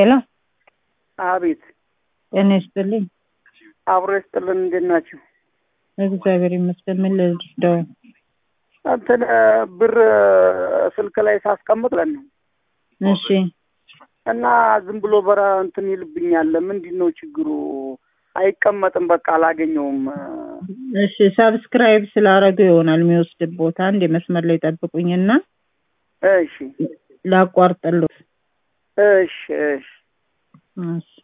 ሄሎ አቤት እኔ ስጥልኝ አብሮ ይስጥልን እንዴት ናችሁ? እግዚአብሔር ይመስገን። ምን ልርዳው? እንትን ብር ስልክ ላይ ሳስቀምጥ ለን እሺ እና ዝም ብሎ በራ እንትን ይልብኛል። ምንድነው ችግሩ? አይቀመጥም በቃ አላገኘውም። እሺ ሰብስክራይብ ስላረጉ ይሆናል የሚወስድ ቦታ አንድ መስመር ላይ ጠብቁኝና እሺ ላቋርጥልዎት። እሺ እሺ እሺ